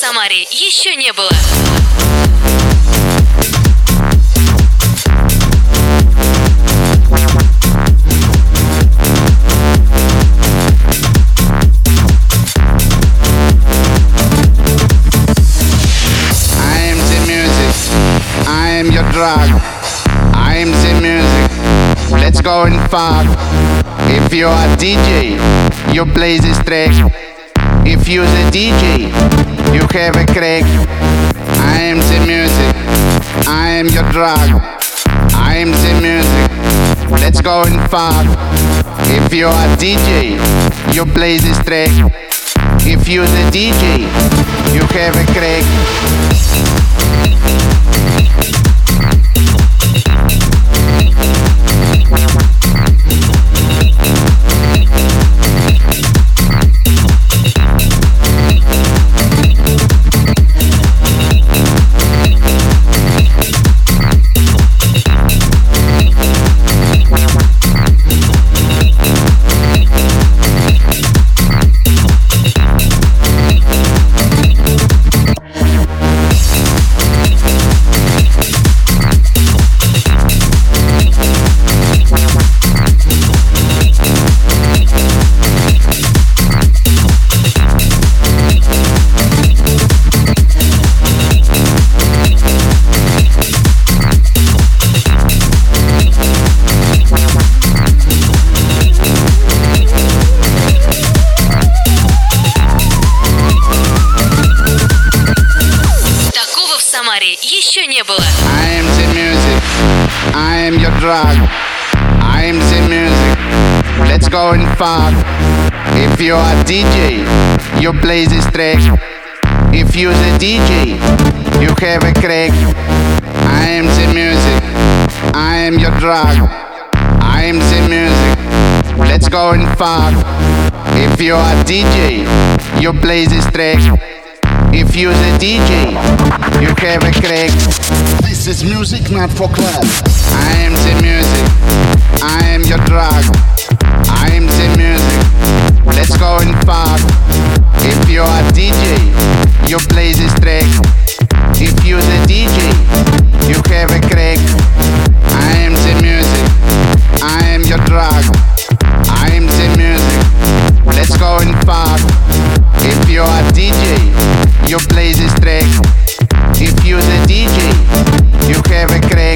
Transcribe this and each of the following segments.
Самаре еще не было. I am your drug, I am the music. Let's go and fuck. If you are DJ, you play this track. If you the DJ, you have a crack. I am the music, I am your drug, I am the music. Let's go and fuck. If you are DJ, you play this track. If you the DJ, you have a crack. Еще не было. I am the music, I am your drug, I am the music. Let's go and fuck. If you are DJ, you play this track. If you the DJ, you have a crack. I am the music, I am your drug, I am the music. Let's go and fuck. If you are DJ, you play this track. If you the DJ, you have a crack. This is music not for club. I am the music, I am your drug, I am the music. Let's go and fuck. If you are DJ, you play this track. If you the DJ, you have a crack. I am the music, I am your drug, I am the music. Let's go and fuck. If you are DJ, you play this track. If you the DJ, you have a crack.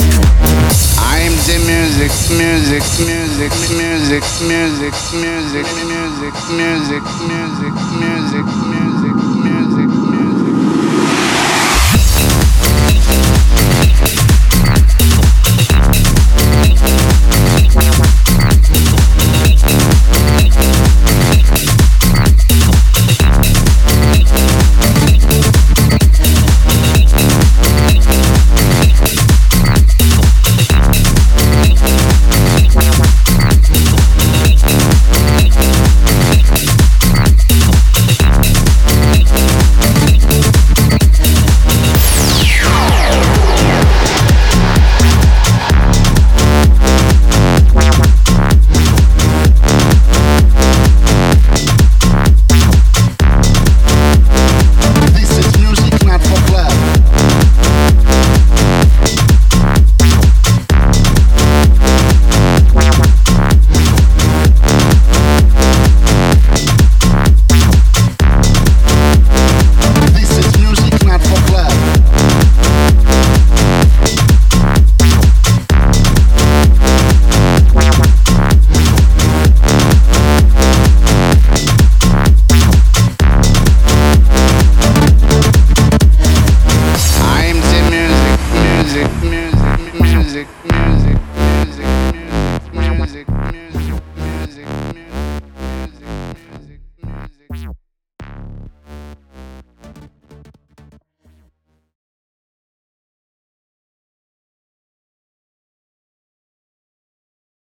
I am the music, music, music, music, music, music, music, music, music, music, music.